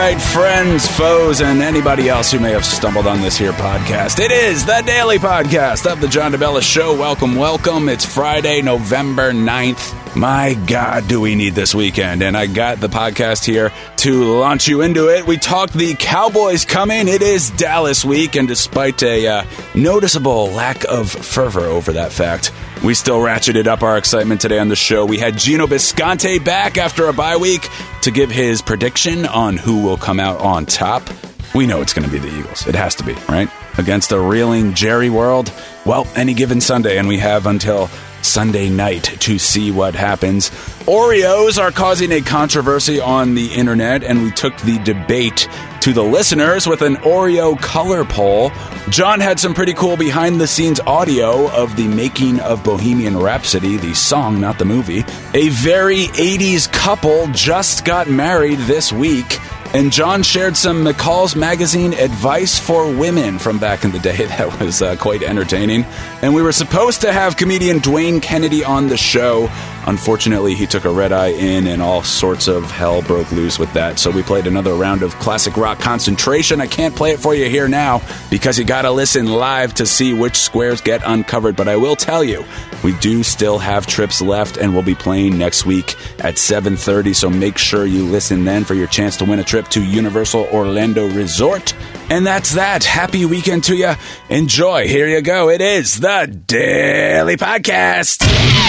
right, friends, foes, and anybody else who may have stumbled on this here podcast. It is the daily podcast of the John DeBella Show. Welcome, welcome. It's Friday, November 9th. My God, do we need this weekend? And I got the podcast here to launch you into it. We talked the Cowboys coming. It is Dallas week, and despite a noticeable lack of fervor over that fact, we still ratcheted up our excitement today on the show. We had Gino Bisconte back after a bye week to give his prediction on who will come out on top. We know it's going to be the Eagles. It has to be, right? Against a reeling Jerry world. Well, any given Sunday, and we have until Sunday night to see what happens. Oreos are causing a controversy on the internet, and we took the debate to the listeners with an Oreo color poll. John had some pretty cool behind-the-scenes audio of the making of Bohemian Rhapsody, the song, not the movie. A very 80s couple just got married this week. And John shared some McCall's Magazine advice for women from back in the day. That was quite entertaining. And we were supposed to have comedian Dwayne Kennedy on the show. Unfortunately, he took a red-eye in and all sorts of hell broke loose with that. So we played another round of classic rock concentration. I can't play it for you here now because you got to listen live to see which squares get uncovered. But I will tell you, we do still have trips left, and we'll be playing next week at 7:30. So make sure you listen then for your chance to win a trip to Universal Orlando Resort. And that's that. Happy weekend to you. Enjoy. Here you go. It is the Daily Podcast.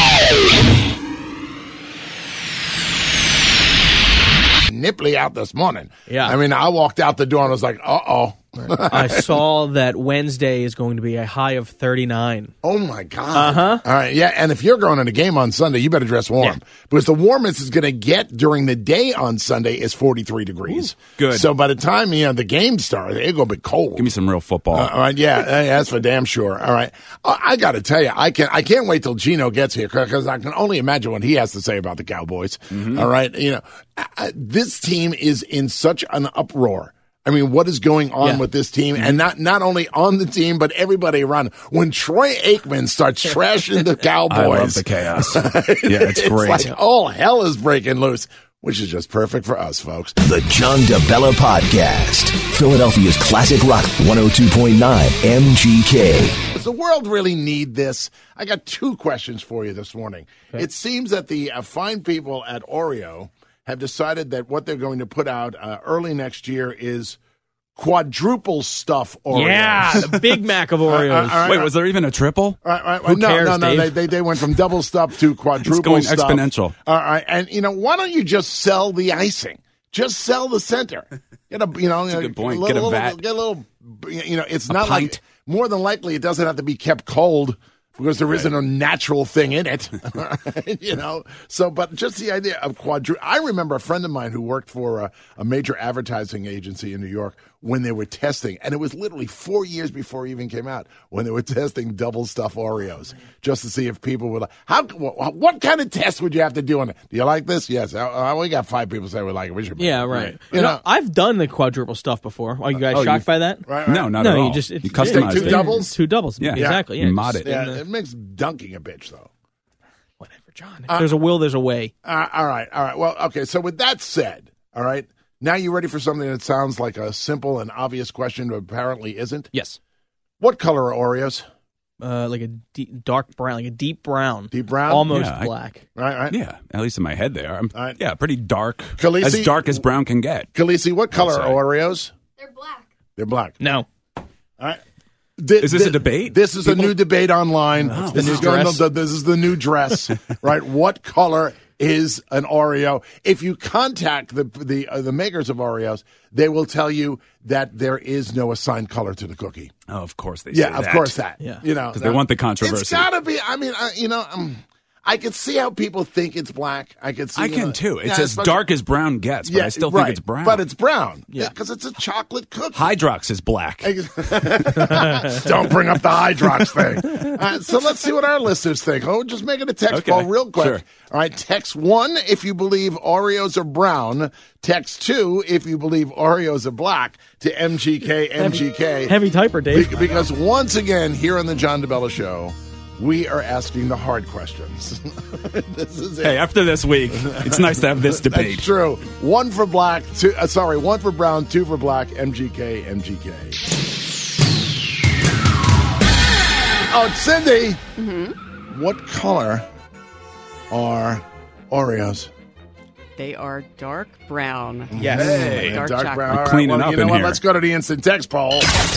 Nipply out this morning. Yeah. I mean, I walked out the door and was like, uh-oh. I saw that Wednesday is going to be a high of 39. Oh, my God. All right, yeah, and if you're going to the game on Sunday, you better dress warm. Yeah. Because the warmest is going to get during the day on Sunday is 43 degrees. Ooh, good. So by the time the game starts, it's going to be cold. Give me some real football. All right, yeah, that's for damn sure. All right. I got to tell you, I can't wait till Gino gets here because I can only imagine what he has to say about the Cowboys. Mm-hmm. All right. This team is in such an uproar. I mean, what is going on with this team? And not only on the team, but everybody around. When Troy Aikman starts trashing the Cowboys. I love the chaos. Yeah, it's great. It's like all hell is breaking loose, which is just perfect for us, folks. The John DeBella Podcast. Philadelphia's classic rock 102.9 MGK. Does the world really need this? I got two questions for you this morning. Okay. It seems that the fine people at Oreo have decided that what they're going to put out early next year is quadruple stuff Oreos. Yeah, the Big Mac of Oreos. Wait, was there even a triple? Who cares, no. Dave? They went from double stuff to quadruple it's going stuff. exponential. All right, and why don't you just sell the icing? Just sell the center. Get a That's a good point. Get a vat. Get a little. It's a not pint. like more than likely it doesn't have to be kept cold. Because there isn't a natural thing in it, So, but just the idea of quadruple. I remember a friend of mine who worked for a major advertising agency in New York when they were testing, and it was literally 4 years before it even came out, when they were testing double stuff Oreos, just to see if people would like. What kind of test would you have to do on it? Do you like this? Yes. We got 5 people say we like it. We should. Yeah, right. I've done the quadruple stuff before. Are you guys shocked by that? Right. No, not at all. You just you customized two it. doubles? Two doubles. Yeah. Exactly. You mod it. Yeah, it makes dunking a bitch, though. Whatever, John. If there's a will, there's a way. All right. Well, okay, so with that said, all right, now you ready for something that sounds like a simple and obvious question, but apparently isn't? Yes. What color are Oreos? Like a dark brown, like a deep brown. Deep brown? Almost black. Right. Yeah, at least in my head they are. Right. Yeah, pretty dark. Khaleesi, as dark as brown can get. Khaleesi, what color are Oreos? They're black. They're black. No. All right. Is this a debate? This is a new debate online. This is the new dress, right? What color is an Oreo? If you contact the makers of Oreos, they will tell you that there is no assigned color to the cookie. Oh, of course they say that. Yeah, of course that. Yeah. Because they want the controversy. It's got to be. I mean, I can see how people think it's black. I can too. It's as dark as brown gets, but I still think it's brown. But it's brown. Yeah. Because it's a chocolate cookie. Hydrox is black. Don't bring up the Hydrox thing. So let's see what our listeners think. Oh, just make it a text call real quick. Sure. All right, text 1 if you believe Oreos are brown. Text 2 if you believe Oreos are black to MGK. Heavy typer, Dave. Because once again, here on the John DeBella Show, we are asking the hard questions. This is it. Hey, after this week, it's nice to have this debate. That's true. One for black, one for brown, two for black. MGK, MGK. Oh, Cindy. Mm-hmm. What color are Oreos? They are dark brown. Yes. Hey, dark brown. chocolate. All right, Cleaning well, up you know in what? here. Let's go to the instant text poll.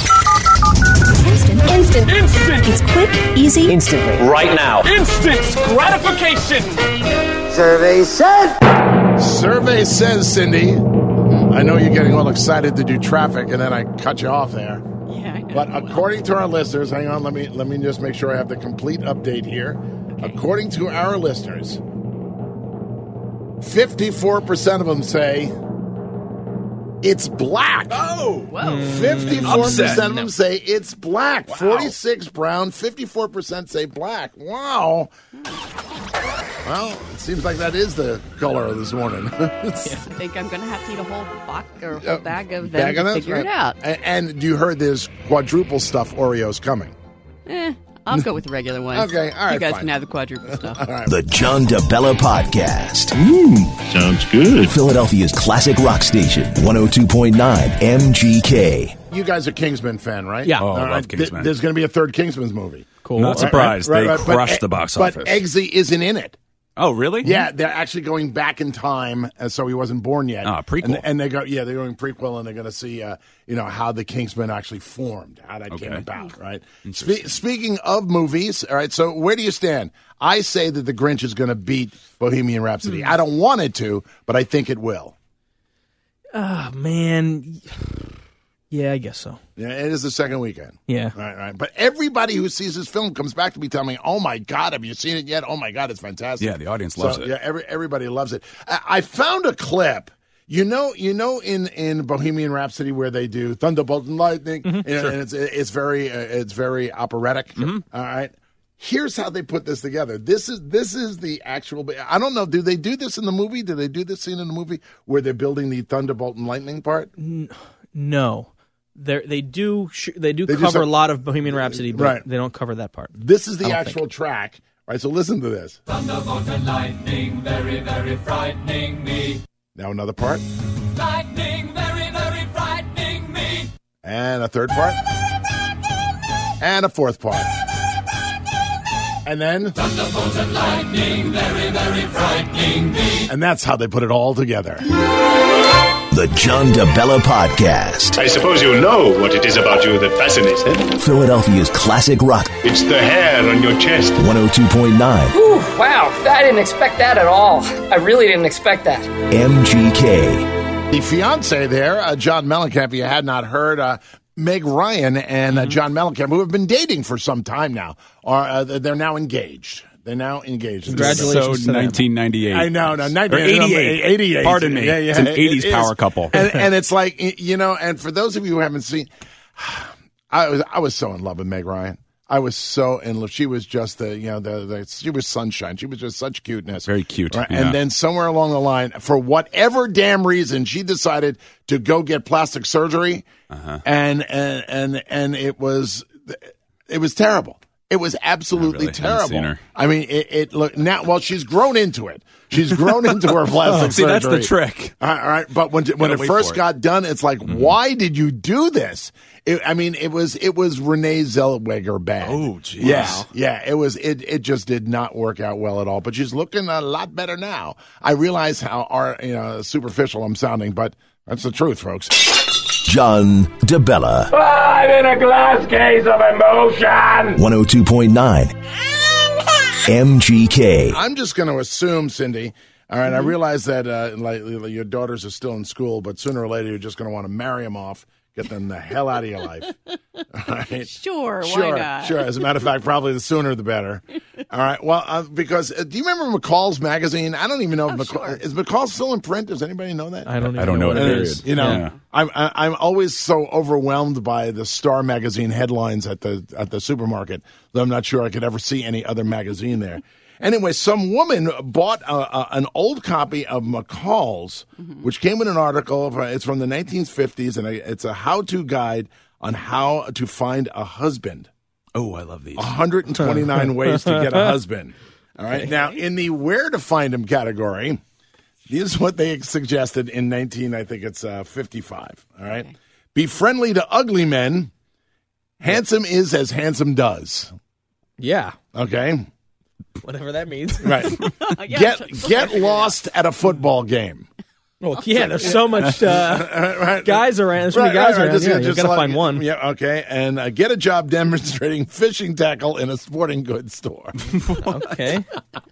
Instant. It's quick, easy. Instantly. Right now. Instant gratification. Survey said. Survey says, Cindy, I know you're getting all excited to do traffic, and then I cut you off there. Yeah, I know. But according to our listeners, hang on, let me just make sure I have the complete update here. Okay. According to our listeners, 54% of them say it's black. Oh, Whoa. 54% of them say it's black. Wow. 46 brown, 54% say black. Wow. Well, it seems like that is the color of this morning. I think I'm going to have to eat a whole bag of them to figure it out. And you heard there's quadruple stuff Oreos coming. I'll go with the regular ones. Okay, all right, You guys fine. can have the quadruple stuff. All right. The John DeBella Podcast. Sounds good. Philadelphia's classic rock station, 102.9 MGK. You guys are Kingsman fan, right? Yeah. Oh, I All love Kingsman. There's going to be a third Kingsman's movie. Cool. Not surprised. Right, They right, but- crushed the box office. But Eggsy isn't in it. Oh, really? Yeah, they're actually going back in time, so he wasn't born yet. Ah, prequel. And they're going prequel, and they're going to see, how the Kingsmen actually formed, how that came about, right? Speaking of movies, all right. So where do you stand? I say that The Grinch is going to beat Bohemian Rhapsody. I don't want it to, but I think it will. Oh, man. Yeah, I guess so. Yeah, it is the second weekend. Yeah. Right. But everybody who sees this film comes back to me telling me, "Oh my God, have you seen it yet? Oh my God, it's fantastic." Yeah, the audience loves it. Yeah, everybody loves it. I found a clip. You know, in Bohemian Rhapsody where they do Thunderbolt and Lightning, and it's very operatic. All right. Here's how they put this together. This is the actual. I don't know. Do they do this in the movie? Do they do this scene in the movie where they're building the Thunderbolt and Lightning part? No. They do cover a lot of Bohemian Rhapsody, but they don't cover that part. This is the actual track. All right, so listen to this. Thunderbolt and lightning, very, very frightening me. Now another part. Lightning, very, very frightening me. And a third part. And a fourth part. And then Thunderbolt and lightning, very, very frightening me. And that's how they put it all together. The John DeBella Podcast. I suppose you know what it is about you that fascinates him. Philadelphia's classic rock, It's the hair on your chest. 102.9 Wow, I didn't expect that at all. I really didn't expect that. MGK. The fiance there, John Mellencamp, you had not heard, Meg Ryan and John Mellencamp, who have been dating for some time now, they're now engaged. They're now engaged. Congratulations to them. 1998. I know. No, Or 88. 88. Pardon me. Yeah. It's an 80s power couple. And it's like, and for those of you who haven't seen, I was so in love with Meg Ryan. I was so in love. She was just she was sunshine. She was just such cuteness. Very cute. Right? Yeah. And then somewhere along the line, for whatever damn reason, she decided to go get plastic surgery. And it was terrible. It was absolutely terrible. I mean, it looked now. Well, she's grown into it. She's grown into her plastic See, surgery. that's the trick. All right, but when it first got done, it's like, why did you do this? It was Renee Zellweger bad. Oh, geez. Yeah. It just did not work out well at all. But she's looking a lot better now. I realize how superficial I'm sounding, but that's the truth, folks. John DeBella. I'm in a glass case of emotion. 102.9 MGK. I'm just going to assume, Cindy. All right, I realize that your daughters are still in school, but sooner or later you're just going to want to marry them off, get them the hell out of your life. All right? Sure, why not? Sure. As a matter of fact, probably the sooner the better. All right. Well, because do you remember McCall's magazine? I don't even know if McCall is McCall still in print. Does anybody know that? I don't know what it Period. is. I'm always so overwhelmed by the Star magazine headlines at the supermarket that I'm not sure I could ever see any other magazine there. Anyway, some woman bought an old copy of McCall's, which came with an article. It's from the 1950s, and it's a how-to guide on how to find a husband. Oh, I love these. 129 ways to get a husband. All right. Now, in the where to find him category, this is what they suggested in 55. All right. Okay. Be friendly to ugly men. Handsome is as handsome does. Yeah. Okay. Whatever that means. Right. Get lost at a football game. Well, yeah, there's so much guys around. There's so many guys around. You've got to find one. Yeah, okay. And get a job demonstrating fishing tackle in a sporting goods store. Okay.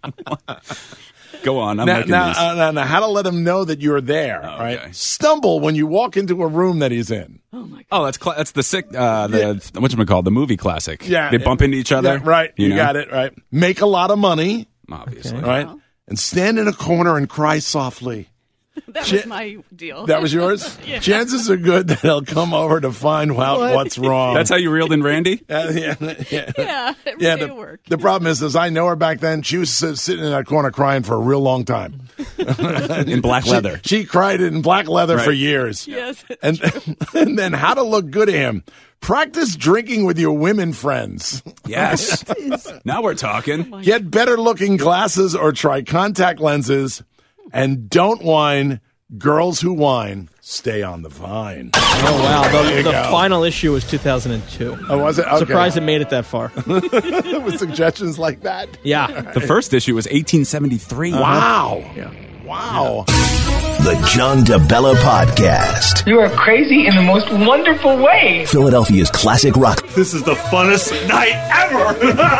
Go on. I'm now, how to let him know that you're there, right? Stumble when you walk into a room that he's in. Oh, my God. Oh, that's the sick, whatchamacallit, the movie classic. Yeah. They bump into each other. Yeah, right. You got it, right. Make a lot of money. Obviously. Okay. Right. And stand in a corner and cry softly. That was my deal. That was yours? Yeah. Chances are good that he'll come over to find out what's wrong. That's how you reeled in Randy? Yeah, it worked. The problem is I know her back then. She was sitting in that corner crying for a real long time. In black leather. She cried in black leather for years. Yes. And then how to look good to him. Practice drinking with your women friends. Yes. Now we're talking. Get better looking glasses or try contact lenses. And don't whine. Girls who whine stay on the vine. Oh, wow. The final issue was 2002. Oh, was it? Okay. Surprised it made it that far. With suggestions like that? Yeah. The first issue was 1873. Wow. Yeah. Wow. The John DeBella Podcast. You are crazy in the most wonderful way. Philadelphia's classic rock. This is the funnest night ever.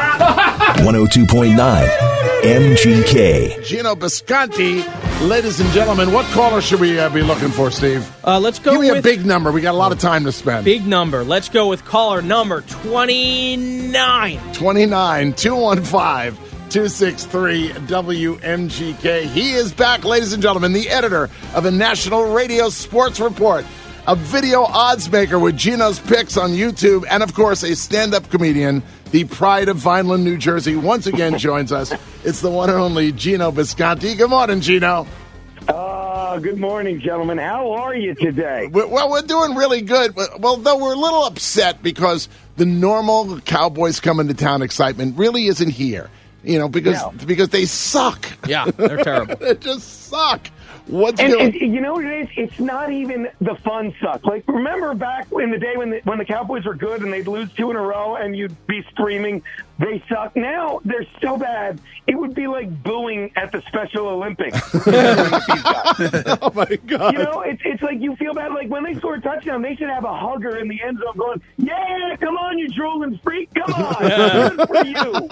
102.9 MGK. Gino Bisconti. Ladies and gentlemen, what caller should we be looking for, Steve? Let's go Give me with a big number. We got a lot of time to spend. Big number. Let's go with caller number 29. 29 215 263 WMGK. He is back, ladies and gentlemen, the editor of the National Radio Sports Report, a video odds maker with Gino's Picks on YouTube, and, of course, a stand-up comedian. The pride of Vineland, New Jersey, once again joins us. It's the one and only Gino Bisconti. Good morning, Gino. Good morning, gentlemen. How are you today? Well, we're doing really good. Well, though we're a little upset because the normal Cowboys coming to town excitement really isn't here. You know, because they suck. Yeah, they're terrible. They just suck. And you know what it is? It's not even the fun suck. Like, remember back in the day when the Cowboys were good and they'd lose 2 in a row and you'd be screaming, they suck. Now they're so bad, it would be like booing at the Special Olympics. Oh, my God. You know, it's like you feel bad. Like, when they score a touchdown, they should have a hugger in the end zone going, yeah, come on, you drooling freak. Come on. Good for you.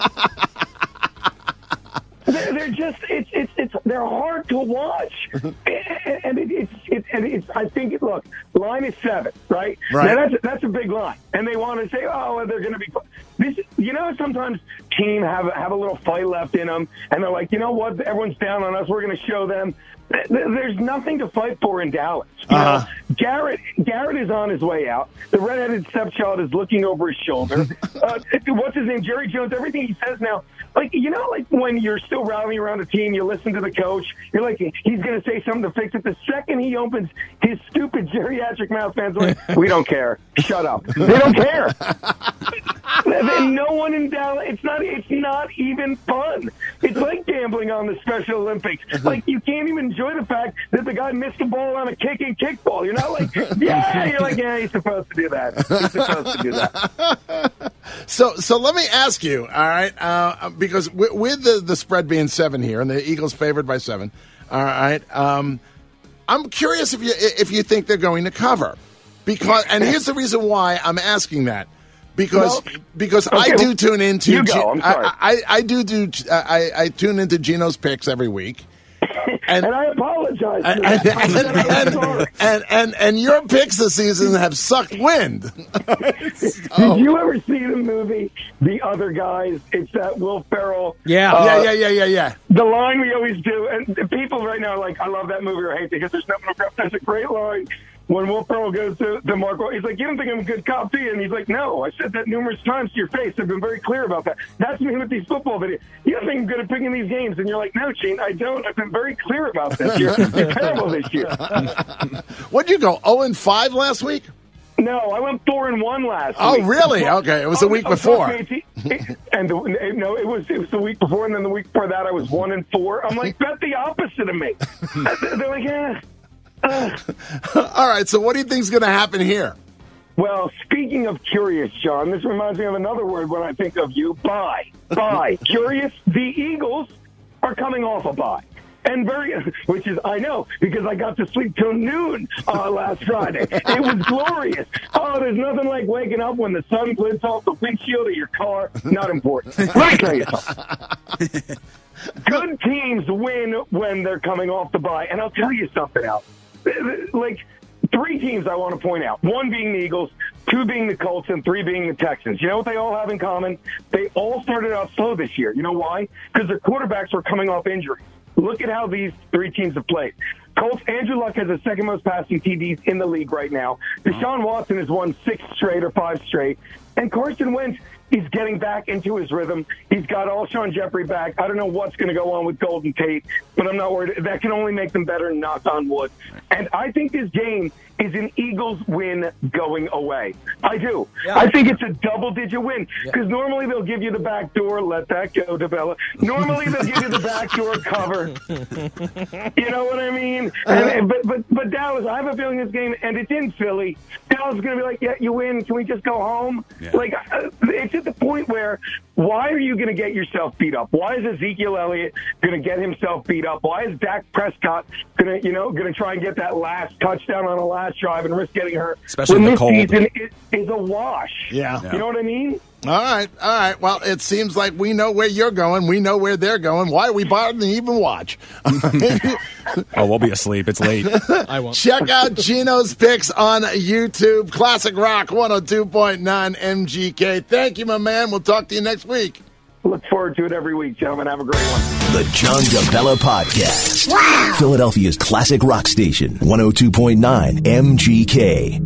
They're just they're hard to watch, and it's I think look, line is 7, right? Now that's a big line, and they want to say, oh, they're going to be this. You know, sometimes teams have a little fight left in them, and they're like, you know what, everyone's down on us, we're going to show them. There's nothing to fight for in Dallas. You know, Garrett is on his way out. The redheaded stepchild is looking over his shoulder. What's his name? Jerry Jones. Everything he says now, like, you know, like when you're still rallying around a team, you listen to the coach. You're like, he's going to say something to fix it. The second he opens his stupid geriatric mouth, fans are like, we don't care. Shut up. They don't care. No one in Dallas. It's not even fun. It's like gambling on the Special Olympics. Like, you can't even enjoy the fact that the guy missed the ball on a kicking kickball. You're not like, yeah. You're like, yeah, he's supposed to do that. He's supposed to do that. So let me ask you, all right, because with the spread being 7 here and the Eagles favored by 7, all right, I'm curious if you think they're going to cover, and here's the reason why I'm asking that. Because okay, I do tune into you go. I'm sorry. I tune into Gino's Picks every week. And I apologize. And your picks this season have sucked wind. Did you ever see the movie The Other Guys? It's that Will Ferrell. Yeah. The line we always do, and people right now are like, I love that movie or hate it because there's no crap. That's a great line. When Will Ferrell goes to Mark, he's like, you don't think I'm a good cop, do you? And he's like, no, I said that numerous times to your face. I've been very clear about that. That's me with these football videos. You don't think I'm good at picking these games? And you're like, no, Gene, I don't. I've been very clear about this. You're terrible this year. What'd you go, 0-5 last week? No, I went 4-1 last week. Oh, really? Okay, it was the week before. It was the week before, and then the week before that I was 1-4. I'm like, bet the opposite of me. They're like, yeah. All right, so what do you think is going to happen here? Well, speaking of curious, John, this reminds me of another word when I think of you. Bye. Curious. The Eagles are coming off a bye. And which is, I know, because I got to sleep till noon last Friday. It was glorious. Oh, there's nothing like waking up when the sun glints off the windshield of your car. Not important. Let me tell you something. Good teams win when they're coming off the bye. And I'll tell you something else. Like, 3 teams I want to point out. 1 being the Eagles, 2 being the Colts, and 3 being the Texans. You know what they all have in common? They all started out slow this year. You know why? Because their quarterbacks were coming off injury. Look at how these 3 teams have played. Colts, Andrew Luck has the second most passing TDs in the league right now. Deshaun Watson has won 6 straight or 5 straight. And Carson Wentz is getting back into his rhythm. He's got Alshon Jeffrey back. I don't know what's going to go on with Golden Tate, but I'm not worried. That can only make them better, knock on wood. And I think this game is an Eagles win going away. I do. Yeah. I think it's a double-digit win because normally they'll give you the back door. Let that go, DeBella. Normally they'll give you the back door cover. You know what I mean? But Dallas, I have a feeling this game, and it's in Philly, Dallas is going to be like, yeah, you win. Can we just go home? Yeah. Like, it's at the point where why are you going to get yourself beat up? Why is Ezekiel Elliott going to get himself beat up? Why is Dak Prescott going to try and get that last touchdown on the last drive and risk getting hurt? Especially in the cold. This season is a wash. Yeah. You know what I mean? All right. Well, it seems like we know where you're going. We know where they're going. Why are we bothering to even watch? Oh, we'll be asleep. It's late. I won't. Check out Gino's picks on YouTube. Classic Rock 102.9 MGK. Thank you, my man. We'll talk to you next week. Look forward to it every week, gentlemen. Have a great one. The John DeBella Podcast. Wow. Philadelphia's classic rock station, 102.9 MGK.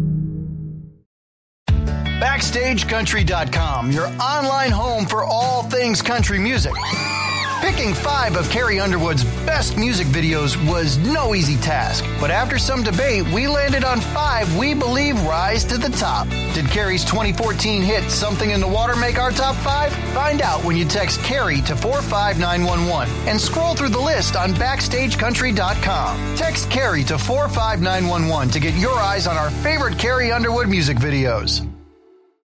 BackstageCountry.com, your online home for all things country music. Picking 5 of Carrie Underwood's best music videos was no easy task, but after some debate, we landed on 5 we believe rise to the top. Did Carrie's 2014 hit Something in the Water make our top 5? Find out when you text Carrie to 45911 and scroll through the list on BackstageCountry.com. Text Carrie to 45911 to get your eyes on our favorite Carrie Underwood music videos.